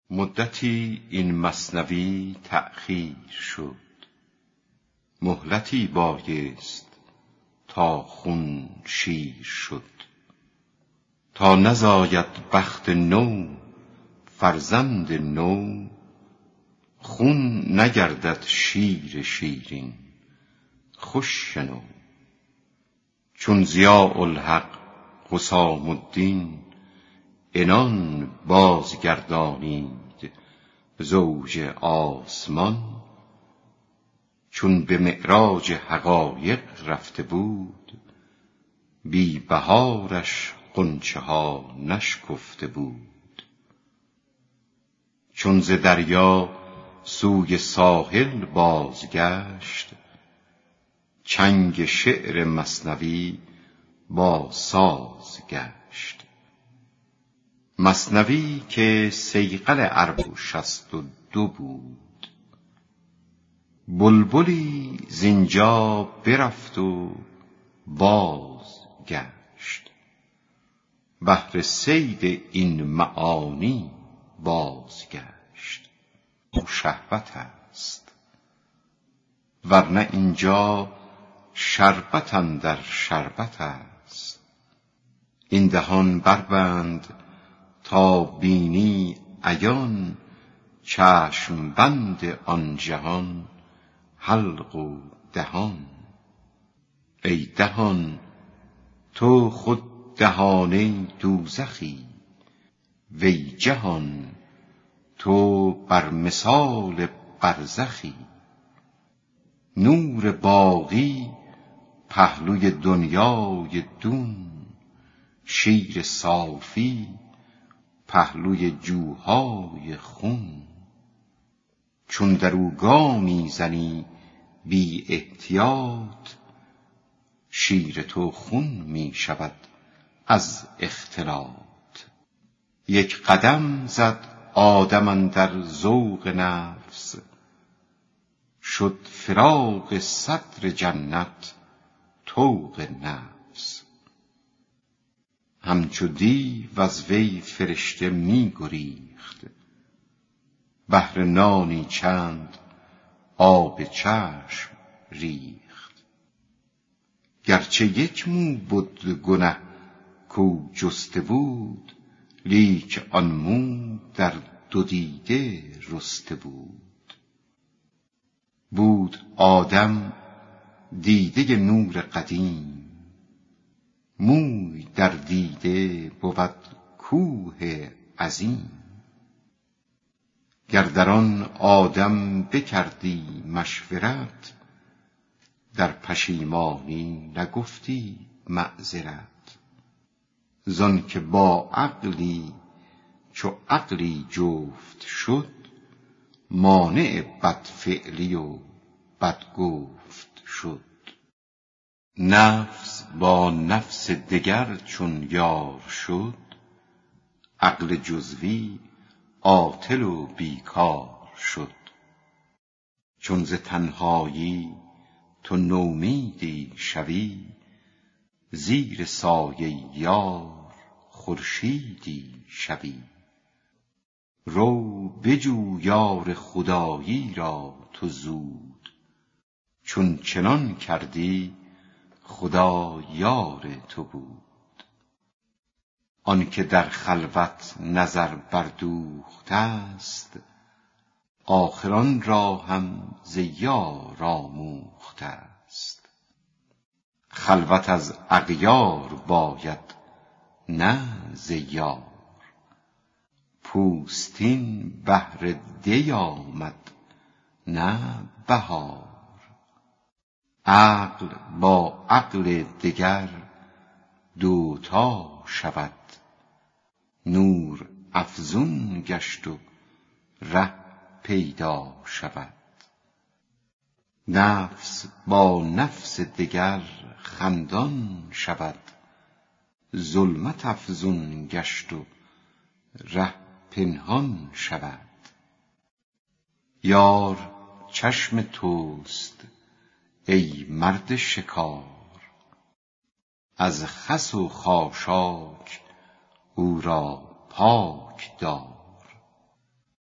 مدتی این مثنوی تأخیر شد، مهلتی بایست تا خون شیر شد. تا نزاید بخت نو فرزند نو، خون نگردد شیر شیرین خوش شنو. چون ضیاء الحق حسام الدین عنان بازگردانید زوج آسمان، چون به معراج حقایق رفته بود، بی بهارش غنچه ها نشکفته بود. چون ز دریا سوی ساحل بازگشت، چنگ شعر مثنوی با ساز گشت. مثنوی که صیقل اربع و 62 بود، بلبلی زینجا برفت و باز گشت. بهر صید این معانی بازگشت. شهوت است ورنه اینجا شربت اندر شربت است. این دهان بربند تا بینی عیان، چشم بند آن جهان حلق و دهان. ای دهان تو خود دهانه دوزخی، وی جهان تو بر مثال برزخی. نور باقی پهلوی دنیای دون، شیر صافی پهلوی جوهای خون. چون در او گامی زنی بی احتیاط، شیر تو خون می شود از اختلاط. یک قدم زد آدم اندر ذوق نفس، شد فراق صدر جنت طوق نفس. همچو دیو از وی فرشته می گریخت، بهر نانی چند آب چشم ریخت. گرچه یک مو بد گنه کو جسته بود، لیک آن مو در دو دیده رسته بود. بود آدم دیده نور قدیم، موی در دیده بود کوه عظیم. گر در آن آدم بکردی مشورت، در پشیمانی نگفتی معذرت. زان که با عقلی چو عقلی جفت شد، مانع بدفعلی و بدگفت شد. نفس با نفس دگر چون یار شد، عقل جزوی عاطل و بیکار شد. چون ز تنهایی تو نومیدی شوی، زیر سایه یار خورشیدی شوی. رو بجو یار خدایی را تو زود، چون چنان کردی خدا یار تو بود. آن که در خلوت نظر بردوخته است، آخر آن را هم ز یار آموخته است. خلوت از اغیار باید نه ز یار، پوستین بهر دی آمد نه بهار. عقل با عقل دگر دوتا شود، نور افزون گشت و ره پیدا شود. نفس با نفس دگر خندان شود، ظلمت افزون گشت و ره پنهان شود. یار چشم توست ای مرد شکار، از خس و خاشاک او را پاک دار.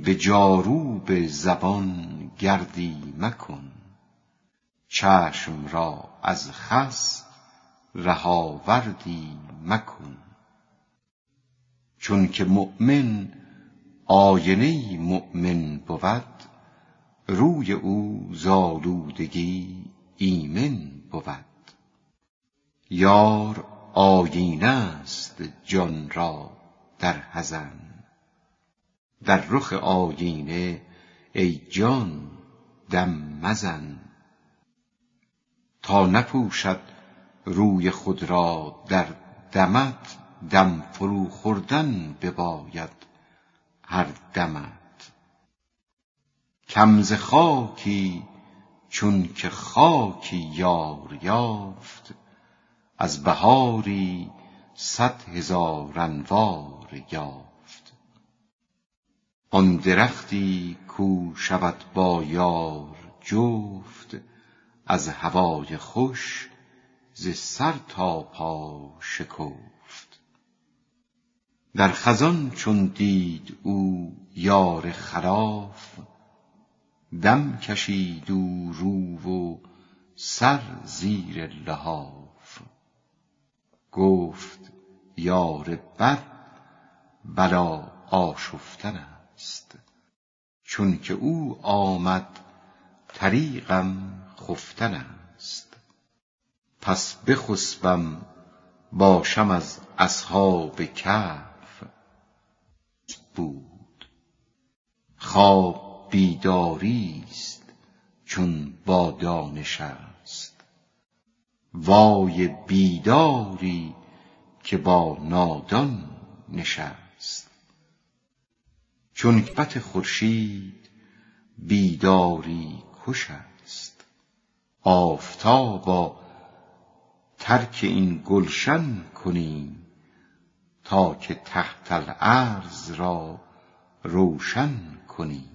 به جاروب زبان گردی مکن، چشم را از خس رهاوردی مکن. چون که مؤمن آینه مؤمن بود، روی او زآلودگی ایمن بود. یار آیینه است جان را در حزن، در رخ آیینه ای جان دم مزن. تا نپوشد روی خود را در دمت، دم فرو خوردن بباید هر دمت. کم ز خاکی چون که خاکی یار یافت، از بهاری 100,000 انوار یافت. آن درختی کو شود با یار جفت، از هوای خوش ز سر تا پا شکفت. در خزان چون دید او یار خلاف، دم کشید او رو و سر زیر لحاف. گفت یار بد بلا آشفتن است، چون که او آمد طریقم خفتن است. پس بخسبم باشم از اصحاب کهف بود. خواب بیداری است چون با دانش است، وای بیداری که با نادان نشست. چون نکبت خورشید بیداری کش است، آفتابا ترک این گلشن کنیم، تا که تحت الارض را روشن کنیم.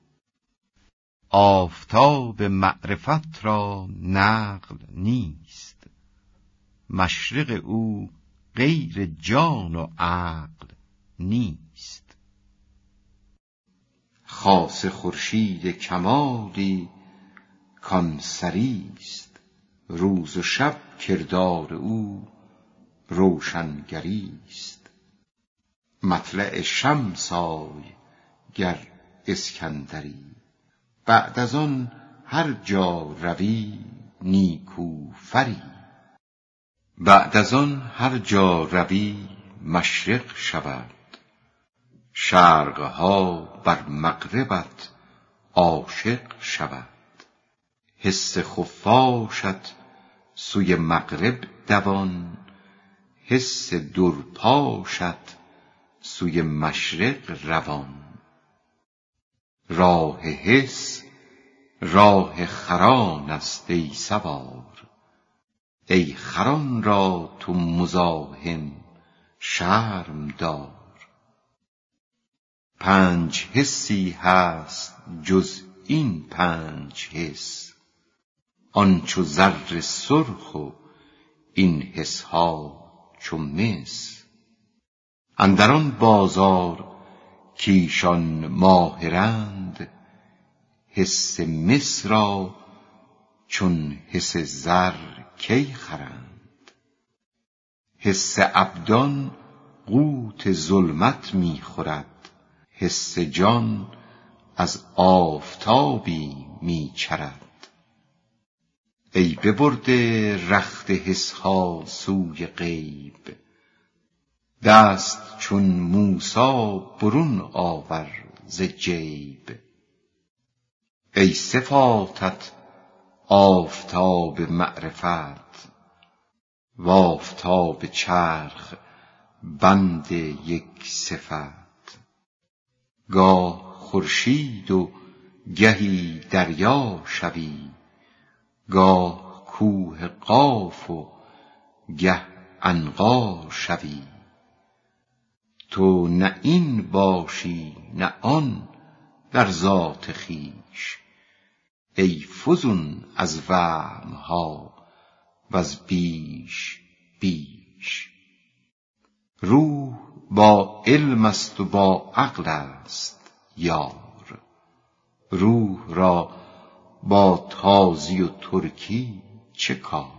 آفتاب معرفت را نقل نیست، مشرق او غیر جان و عقل نیست. خاص خورشید کمالی کان سریست، روز و شب کردار او روشنگریست. مطلع شمس آی گر اسکندری، بعد از آن هر جا روی نیکوفری. بعد از آن هر جا روی مشرق شود، شرقها بر مغربت عاشق شود. حس خفاشت سوی مغرب دوان، حس درپاشت سوی مشرق روان. راه حس راه خران است ای سوار، ای خران را تو مزاحم شرم دار. 5 حسی هست جز این 5 حس، آن چو زر سرخ و این حسها چو مس. اندر آن بازار کایشان ماهرند، حس مس را چون حس زر کی خرند. حس ابدان قوت ظلمت می خورد، حس جان از آفتابی می چرد. ای ببرده رخت حسها سوی غیب، دست چون موسی برون آور ز جیب. ای صفاتت آفتاب معرفت، و آفتاب چرخ بند یک صفت. گاه خورشید و گهی دریا شوی، گاه کوه قاف و گه عنقا شوی. تو نه این باشی نه آن در ذات خویش، ای فزون از وهمها وز بیش بیش. روح با علم است و با عقل است یار، روح را با تازی و ترکی چه کار؟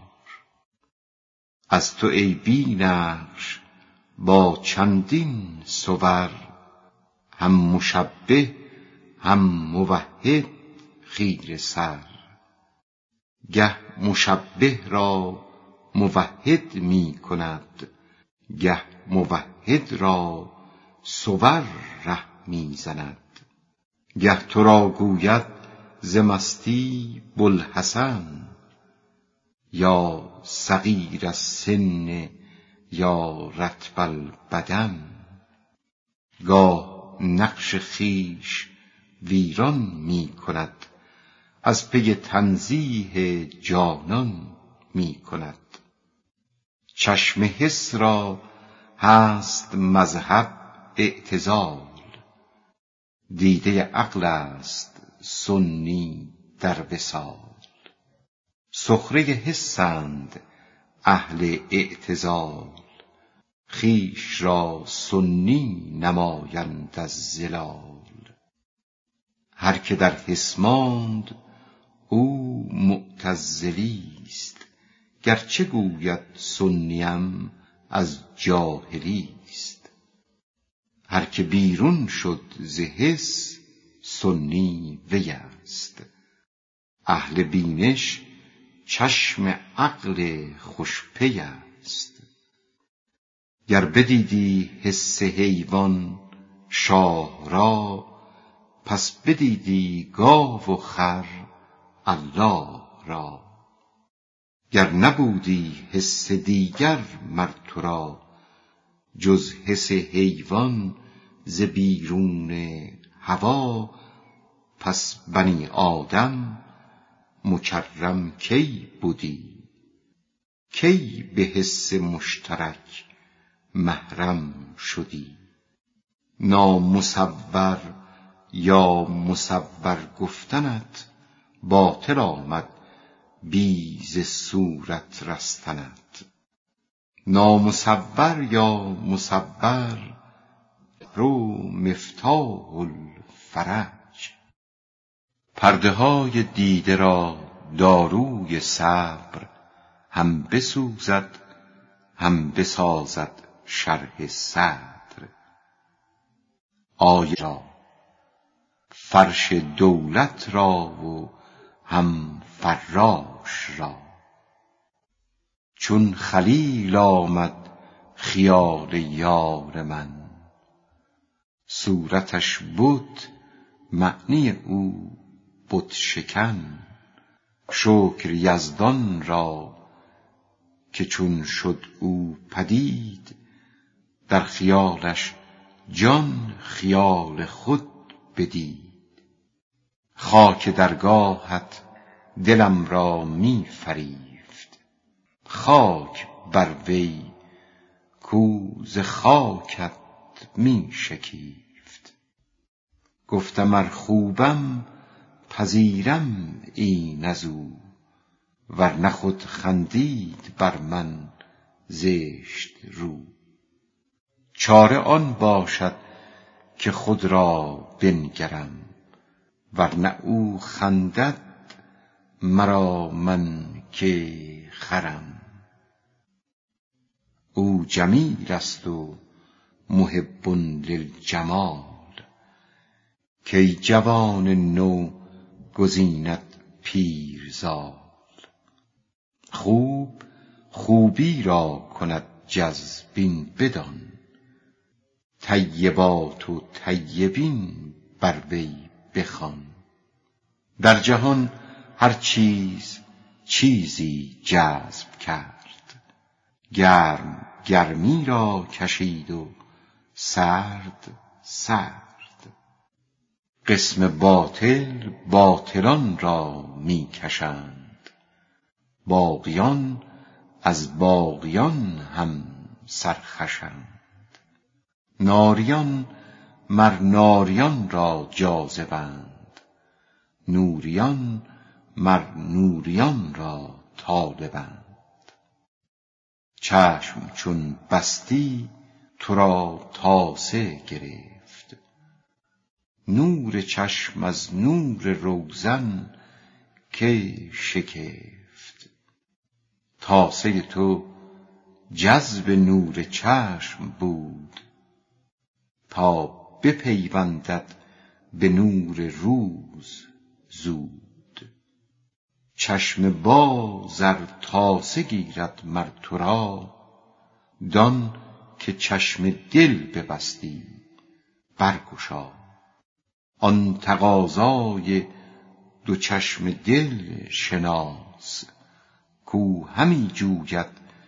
از تو ای بی نقش با چندین صور، هم مشبه هم موحد خیره سر. گه مشبه را موحد می کند، گه موحد را صور ره می زند. گه تو را گوید ز مستی بوالحسن، یا صغیر السن یا رطب البدن. گاه نقش خویش ویران می کند، از پی تنزیه جانان می کند. چشم حس را هست مذهب اعتزال، دیده عقل است سنی در وصال. سخره حسند اهل اعتزال، خویش را سنی نمایند از ضلال. هر که در حس ماند او معتزلی است، گرچه گوید سنیم از جاهلی است. هر که بیرون شد ز حس سنی وی است، اهل بینش چشم عقل خوش پی است. گر بدیدی حس حیوان شاه را، پس بدیدی گاو و خر الله را. گر نبودی حس دیگر مر تو را، جز حس حیوان ز بیرون هوا، پس بنی آدم مکرم کی بودی؟ کی به حس مشترک محرم شدی؟ نامصور یا مصور گفتنت، باطل آمد بی ز صورت رستنت. نامصور یا مصور رو مفتاح الفرج. پرده های دیده را داروی صبر، هم بسوزد هم بسازد شرح صدر. آیه را فرش دولت را و هم فراش را. چون خلیل آمد خیال یار من، صورتش بت معنی او بت شکن. شکر یزدان را که چون شد او پدید، در خیالش جان خیال خود بدید. خاک درگاهت دلم را می فریفت، خاک بر وی کو ز خاکت می شکیفت. گفتم ار خوبم پذیرم این ازو، ورنه خود خندید بر من زشت رو. چاره آن باشد که خود را بنگرم، ورنه او خندد مرا من که خرم. او جمیل است و محب للجمال، کی جوان نو گزیند پیرزال. خوب خوبی را کند جذب این بدان، طیبات و طیبین بر وی بخوان. در جهان هر چیز چیزی جذب کرد، گرم گرمی را کشید و سرد سرد. قسم باطل باطلان را می کشند، باقیان از باقیان هم سرخوشند. ناریان مر ناریان را جاذبند، نوریان مر نوریان را طالبند. چشم چون بستی تو را تاسه گرفت، نور چشم از نور روزن که شکفت. تاسه تو جذب نور چشم بود، تا بپیوندد به نور روز زود. چشم باز ار تاسه گیرد مر تو را، دان که چشم دل ببستی برگشا. آن تقاضای دو چشم دل شناس، کو همی جوید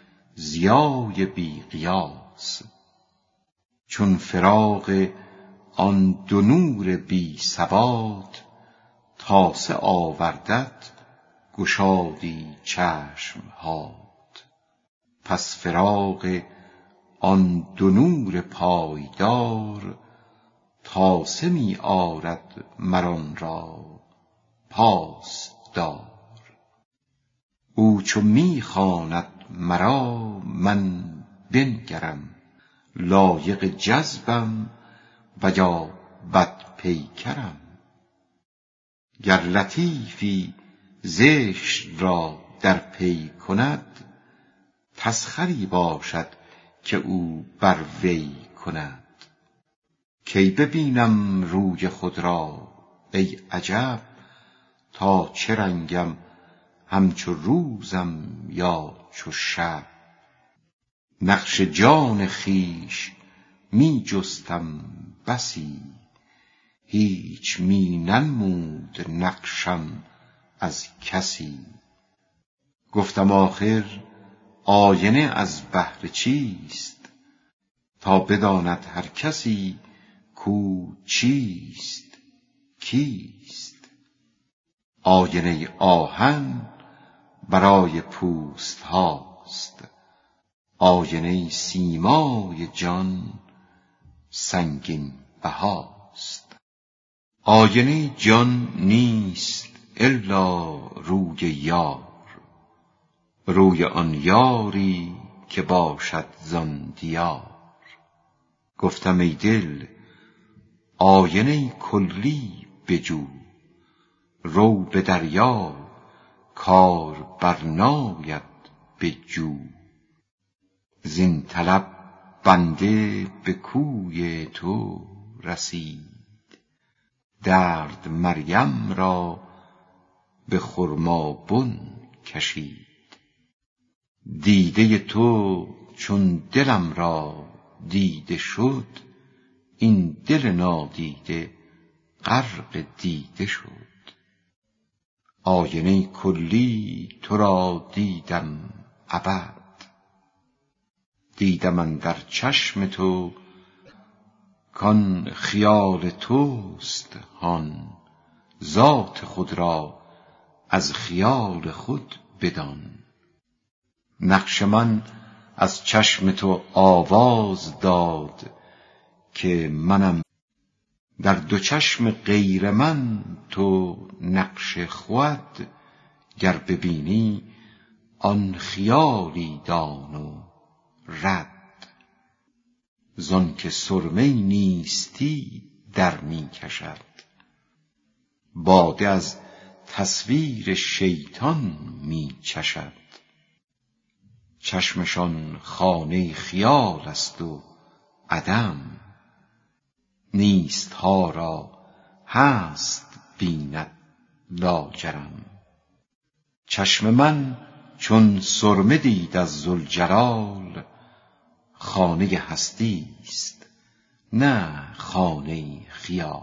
ضیای بی قیاس. چون فراق آن دو نور بی ثبات، تاسه آوردت گشادی چشم هات. پس فراق آن دو نور پایدار، تاسه می آرد مر آن را پاس دار. او چو می خواند مرا من بنگرم، لایق جذبم و یا بد پیکرم. گر لطیفی زشت را در پی کند، تسخری باشد که او بر وی کند. کی ببینم روی خود را ای عجب، تا چه رنگم همچو روزم یا چو شب. نقش جان خویش می جستم بسی، هیچ می ننمود نقشم از کسی. گفتم آخر آینه از بهر چیست، تا بداند هر کسی کو چیست کیست. آینه آهن برای پوست هاست، آینه سیمای جان سنگین بهاست. آینه جان نیست الا روی یار، روی آن یاری که باشد زان دیار. گفتم ای دل آینه کلی بجو، رو به دریا کار برناید به جو. زین طلب بنده به کوی تو رسید، درد مریم را به خرمابن کشید. دیده تو چون دلم را دیده شد، این دل نادیده غرق دیده شد. آینه کلی تو را دیدم ابد، دیدم اندر چشم تو کان خیال توست هان. ذات خود را از خیال خود بدان. نقش من از چشم تو آواز داد، که منم در دو چشم غیر من تو نقش خود. گر ببینی آن خیالی دان و رد، زان که سرمه نیستی در می کشد. باده از تصویر شیطان می چشد، چشمشان خانه خیال است و عدم. نیست ها را هست بیند لاجرم. چشم من چون سرمه دید از ذوالجلال، خانه هستی است نه خانه خیال.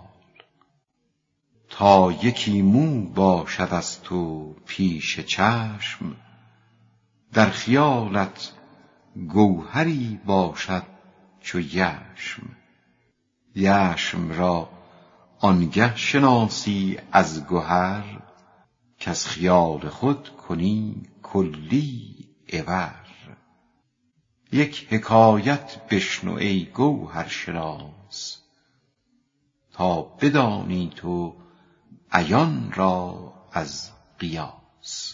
تا یکی مو باشد از تو پیش چشم، در خیالت گوهری باشد چو یشم. یشم را آنگه شناسی از گهر، کز خیال خود کنی کلی عبر. یک حکایت بشنو ای گوهر شناس، تا بدانی تو عیان را از قیاس.